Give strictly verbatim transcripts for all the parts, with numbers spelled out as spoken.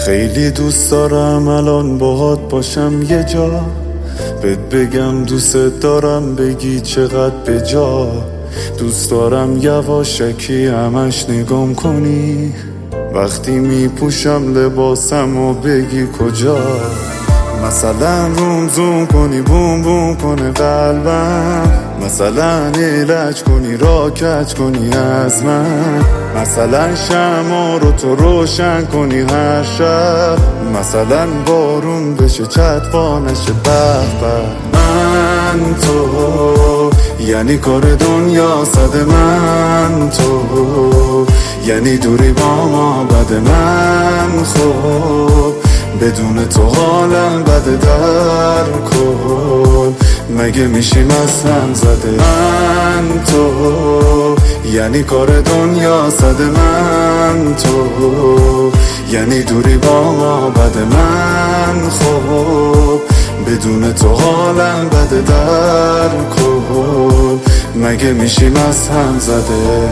خیلی دوست دارم الان باهات باشم یه جا، بهت بگم دوست دارم بگی چقدر به جا. دوست دارم یواشکی همش نگام کنی وقتی میپوشم لباسم و بگی کجا. مثلا روم زوم کنی بوم بوم کنه قلبم، مثلا ایلج کنی را کج کنی از من، مثلا شمع رو تو روشن کنی هر شب، مثلا بارون بشه چتفا نشه به به. من تو یعنی کار دنیا صد من تو، یعنی دوری با ما بد من خوب، بدون تو حالم بده در کل، مگه میشیم از هم زده. من تو یعنی کار دنیا صد من تو، یعنی دوری با ما بد من خوب، بدون تو حالم بده در کل، مگه میشیم از هم زده.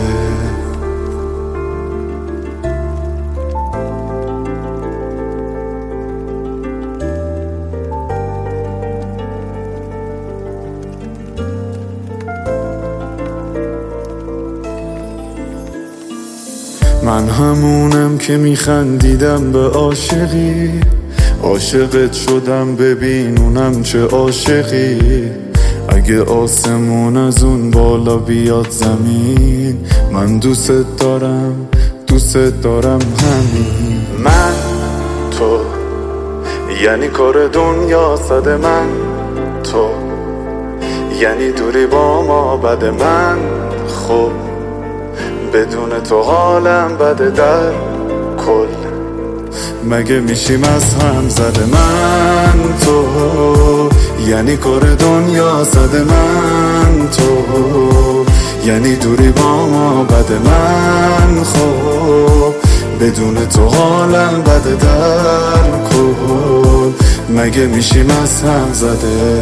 من همونم که میخندیدم به عاشقی، عاشقت شدم ببین اونم چه عاشقی. اگه آسمون از اون بالا بیاد زمین، من دوست دارم دوست دارم همین. من تو یعنی کار دنیا صد من تو، یعنی دوری با ما بد من خوب، بدون تو حالم بده در کل، مگه میشیم از هم زده. من تو یعنی کار دنیا صد من تو، یعنی دوری با ما بد من خوب، بدون تو حالم بده در کل، مگه میشیم از هم زده.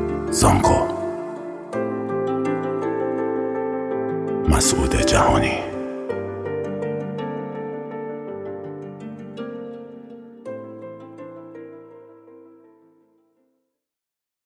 زانکو مسعود جهانی.